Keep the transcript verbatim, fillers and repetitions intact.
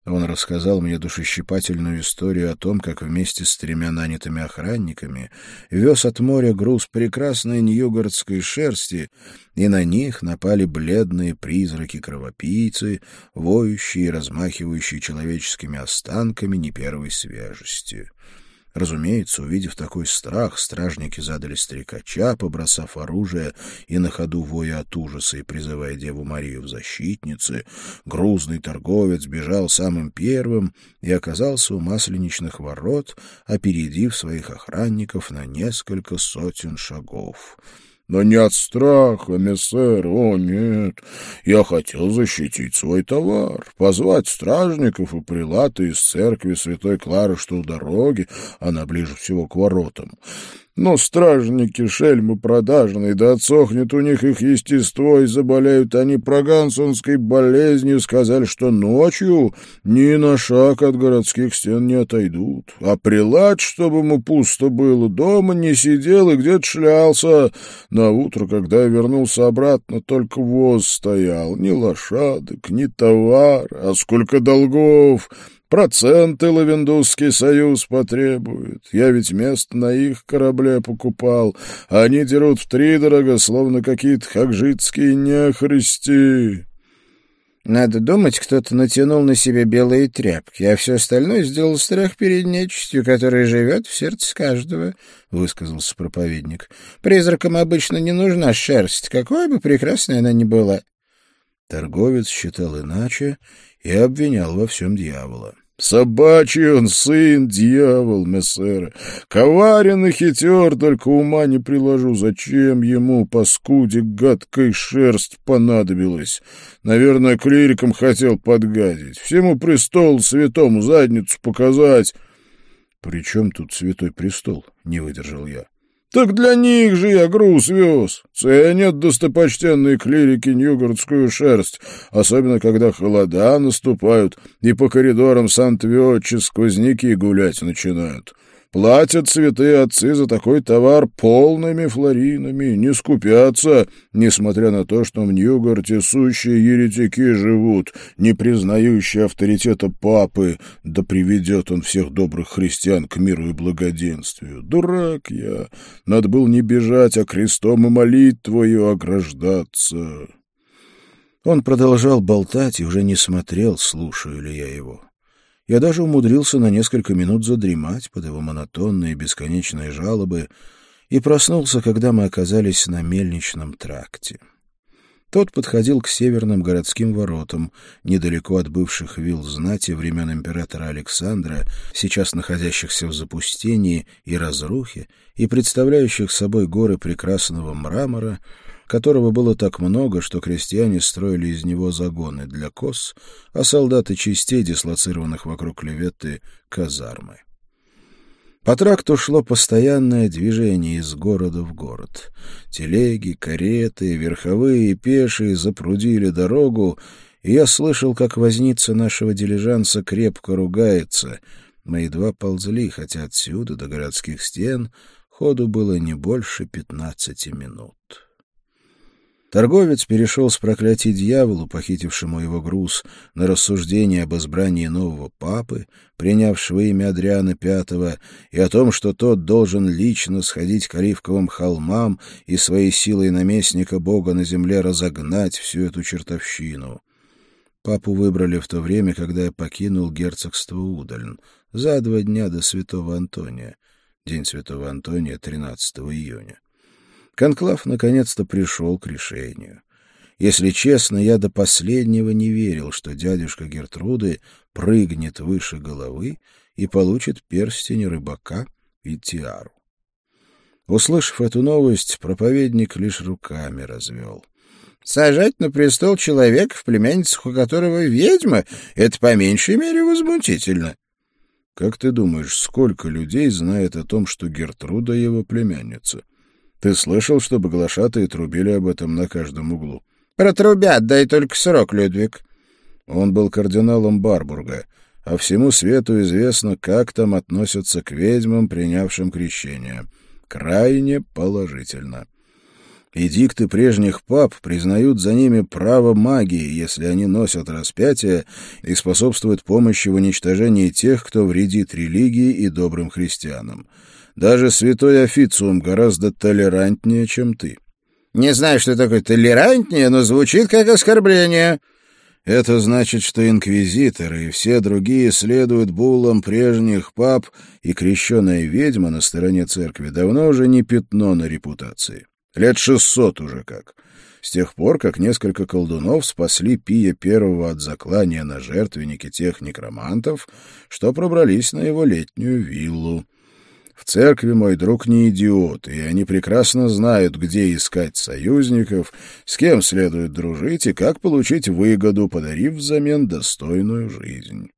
Он рассказал мне душещипательную историю о том, как вместе с тремя нанятыми охранниками вез от моря груз прекрасной ньюгардской шерсти, и на них напали бледные призраки-кровопийцы, воющие и размахивающие человеческими останками не первой свежести. Разумеется, увидев такой страх, стражники задали стрекача, побросав оружие и на ходу воя от ужаса и призывая Деву Марию в защитницы. Грузный торговец бежал самым первым и оказался у Масленичных ворот, опередив своих охранников на несколько сотен шагов. «Но не от страха, мессер, о нет! Я хотел защитить свой товар, позвать стражников и прилата из церкви святой Клары, что у дороги, она ближе всего к воротам. Но стражники, шельмы продажные, да отсохнет у них их естество, и заболеют они прогансонской болезнью, сказали, что ночью ни на шаг от городских стен не отойдут. А прилад, чтобы ему пусто было, дома не сидел и где-то шлялся. На утро, когда я вернулся обратно, только воз стоял, ни лошадок, ни товар, а сколько долгов! Проценты Лавендузский союз потребует. Я ведь место на их корабле покупал, а они дерут втридорога, словно какие-то хагжитские нехристи». Надо думать, кто-то натянул на себя белые тряпки, а все остальное сделал страх перед нечистью, которая живет в сердце каждого, — высказался проповедник. Призракам обычно не нужна шерсть, какой бы прекрасной она ни была. Торговец считал иначе и обвинял во всем дьявола. «Собачий он сын, дьявол, мессера. Коварен и хитер, только ума не приложу. Зачем ему, паскуде, гадкой шерсть понадобилась? Наверное, клирикам хотел подгадить. Всему престолу святому задницу показать». «При чем тут святой престол?» — не выдержал я. «Так для них же я груз вез. Ценят достопочтенные клирики ньюгардскую шерсть, особенно когда холода наступают и по коридорам Сант-Виотчи сквозняки гулять начинают. Платят святые отцы за такой товар полными флоринами, не скупятся, несмотря на то, что в Ньюгарте сущие еретики живут, не признающие авторитета папы, да приведет он всех добрых христиан к миру и благоденствию. Дурак я, надо было не бежать, а крестом и молитвою ограждаться». Он продолжал болтать и уже не смотрел, слушаю ли я его. Я даже умудрился на несколько минут задремать под его монотонные бесконечные жалобы и проснулся, когда мы оказались на мельничном тракте. Тот подходил к северным городским воротам, недалеко от бывших вилл знати времен императора Александра, сейчас находящихся в запустении и разрухе и представляющих собой горы прекрасного мрамора, которого было так много, что крестьяне строили из него загоны для коз, а солдаты частей, дислоцированных вокруг Леветты, — казармы. По тракту шло постоянное движение из города в город. Телеги, кареты, верховые и пешие запрудили дорогу, и я слышал, как возница нашего дилижанса крепко ругается. Мы едва ползли, хотя отсюда до городских стен ходу было не больше пятнадцати минут. Торговец перешел с проклятий дьяволу, похитившему его груз, на рассуждение об избрании нового папы, принявшего имя Адриана Пятого, и о том, что тот должен лично сходить к Оливковым холмам и своей силой наместника Бога на земле разогнать всю эту чертовщину. Папу выбрали в то время, когда я покинул герцогство Удальн, за два дня до Святого Антония. День Святого Антония — тринадцатого июня. Конклав наконец-то пришел к решению. Если честно, я до последнего не верил, что дядюшка Гертруды прыгнет выше головы и получит перстень рыбака и тиару. Услышав эту новость, проповедник лишь руками развел. Сажать на престол человека, в племянницах у которого ведьма, это по меньшей мере возмутительно. Как ты думаешь, сколько людей знает о том, что Гертруда его племянница? Ты слышал, чтобы глашатые трубили об этом на каждом углу? Протрубят, дай только срок, Людвиг. Он был кардиналом Барбурга, а всему свету известно, как там относятся к ведьмам, принявшим крещение. Крайне положительно. Эдикты прежних пап признают за ними право магии, если они носят распятие и способствуют помощи в уничтожении тех, кто вредит религии и добрым христианам. Даже святой официум гораздо толерантнее, чем ты. Не знаю, что такое толерантнее, но звучит как оскорбление. Это значит, что инквизиторы и все другие следуют буллам прежних пап, и крещеная ведьма на стороне церкви давно уже не пятно на репутации. Лет шестьсот уже как. С тех пор, как несколько колдунов спасли Пия Первого от заклания на жертвеннике тех некромантов, что пробрались на его летнюю виллу. В церкви мой друг не идиот, и они прекрасно знают, где искать союзников, с кем следует дружить и как получить выгоду, подарив взамен достойную жизнь.